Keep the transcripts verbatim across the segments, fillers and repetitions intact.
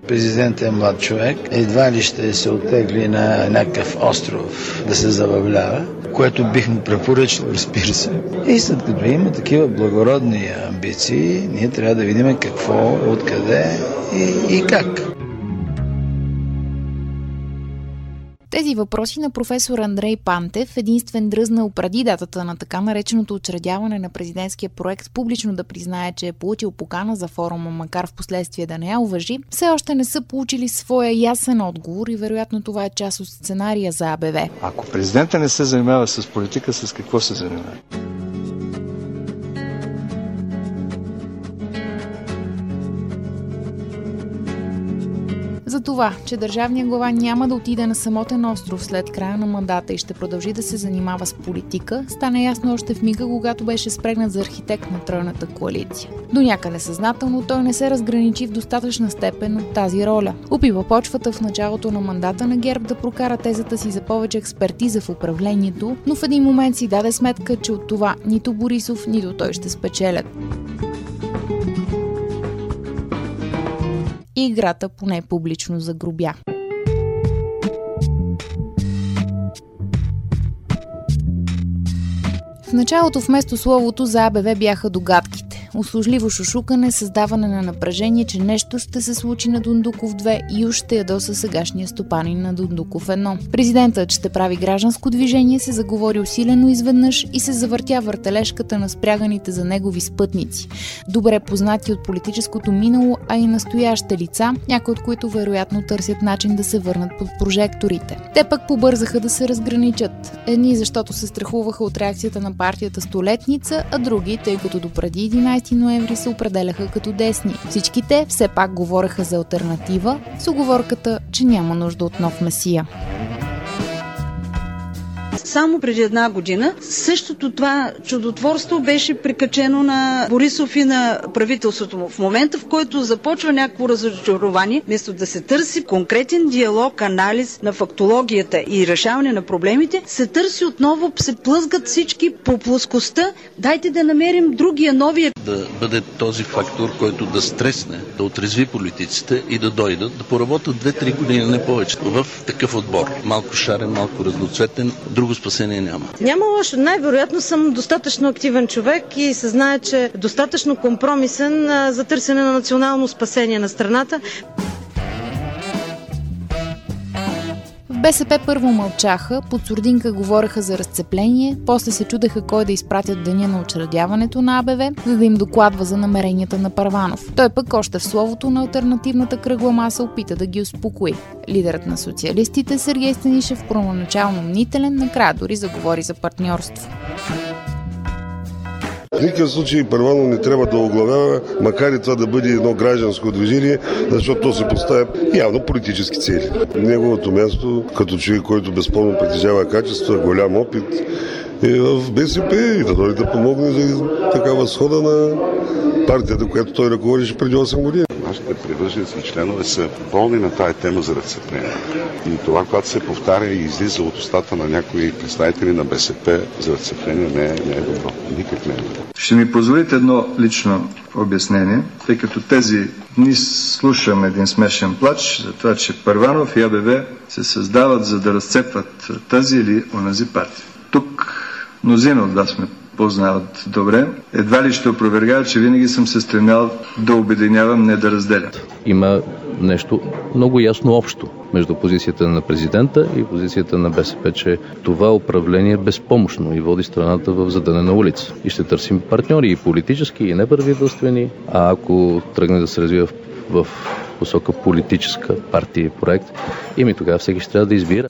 Президентът е млад човек, едва ли ще се оттегли на някакъв остров да се забавлява, което бих му препоръчал, разбира се. И след като има такива благородни амбиции, ние трябва да видим какво, откъде и, и как. Тези въпроси на професор Андрей Пантев, единствен дръзнал преди датата на така нареченото учредяване на президентския проект, публично да признае, че е получил покана за форума, макар в последствие да не я уважи, все още не са получили своя ясен отговор и вероятно това е част от сценария за А Б В. Ако президента не се занимава с политика, с какво се занимава? За това, че държавният глава няма да отиде на самотен остров след края на мандата и ще продължи да се занимава с политика, стана ясно още в мига, когато беше спрегнат за архитект на тройната коалиция. До някъде съзнателно той не се разграничи в достатъчна степен от тази роля. Опива почвата в началото на мандата на ГЕРБ да прокара тезата си за повече експертиза в управлението, но в един момент си даде сметка, че от това нито Борисов, нито той ще спечелят. И играта поне публично загробя. В началото вместо словото за А Б В бяха догадките. Услужливо шушукане, създаване на напрежение, че нещо ще се случи на Дондуков две и уж ще ядоса сегашния стопанин на Дондуков едно. Президентът ще прави гражданско движение, се заговори усилено изведнъж и се завъртя въртележката на спряганите за негови спътници. Добре познати от политическото минало, а и настоящите лица, някои от които вероятно търсят начин да се върнат под прожекторите. Те пък побързаха да се разграничат. Едни, защото се страхуваха от реакцията на партията Столетница, а други, тъй като допреди единайсети ноември се определяха като десни. Всички те все пак говореха за алтернатива, с уговорката, че няма нужда от нов месия. Само преди една година същото това чудотворство беше прикачено на Борисов и на правителството му. В момента, в който започва някакво разочарование, вместо да се търси конкретен диалог, анализ на фактологията и решаване на проблемите, се търси отново, се плъзгат всички по плоскостта. Дайте да намерим другия, новия. Да бъде този фактор, който да стресне, да отрезви политиците и да дойдат, да поработят две-три години, не повече, в такъв отбор. Малко шарен, малко разноцветен, друго спасение няма. Няма лошо. Най-вероятно съм достатъчно активен човек и се знае, че е достатъчно компромисен за търсене на национално спасение на страната. В Б С П първо мълчаха, под сурдинка говореха за разцепление, после се чудеха кой да изпратят деня на учредяването на А Б В, за да им докладва за намеренията на Първанов. Той пък още в словото на алтернативната кръгла маса опита да ги успокои. Лидерът на социалистите Сергей Станишев, първоначално мнителен, накрая дори заговори за партньорство. В никакъв случай Първанов не трябва да оглавява, макар и това да бъде едно гражданско движение, защото то се поставя явно политически цели. Неговото място, като човек, който безспорно притежава качества, голям опит, е в Б С П и да дойде да помогне за такава схода на партията, която той ръководеше преди осем години. Нашите привърженици и членове са болни на тая тема за разцепление. И това, когато се повтаря и излиза от устата на някои представители на Б С П за разцепление, не е, не е добро. Никак не е добро. Ще ми позволите едно лично обяснение, тъй като тези дни слушам един смешен плач за това, че Първанов и А Б В се създават за да разцепват тази или онази партия. Тук мнозина от вас ме познават добре. Едва ли ще опровергая, че винаги съм се стремял да обединявам, не да разделям. Има нещо много ясно общо между позицията на президента и позицията на Б С П, че това управление е безпомощно и води страната в задънена улица. И ще търсим партньори и политически, и неправителствени, а ако тръгне да се развива в, в посока политическа партия и проект, ими тогава всеки ще трябва да избира.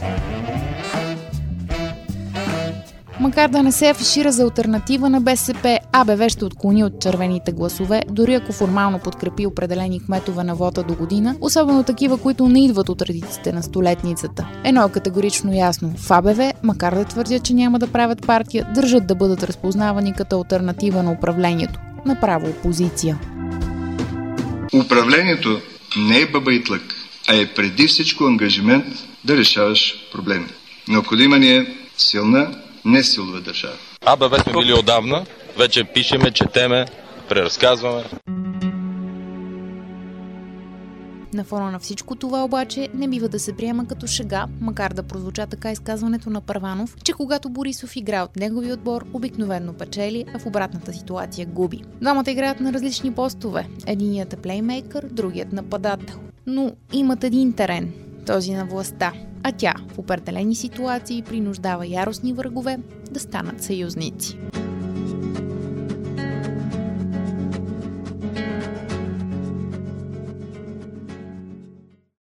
Макар да не се афишира за алтернатива на Б С П, А Б В ще отклони от червените гласове, дори ако формално подкрепи определени кметове на вота до година, особено такива, които не идват от редиците на Столетницата. Едно е категорично ясно. В А Б В, макар да твърдят, че няма да правят партия, държат да бъдат разпознавани като алтернатива на управлението. Направо опозиция. Управлението не е бъба и тлък, а е преди всичко ангажимент да решаваш проблеми. Необходима ни е силна, не силова държава. А Б В сме били отдавна, вече пишеме, четеме, преразказваме. На фона на всичко това обаче не бива да се приема като шега, макар да прозвуча така изказването на Първанов, че когато Борисов играе от негови отбор, обикновено печели, а в обратната ситуация губи. Двамата играят на различни постове. Единият е плеймейкър, другият нападател. Но имат един терен, този на властта, а тя в определени ситуации принуждава яростни врагове да станат съюзници.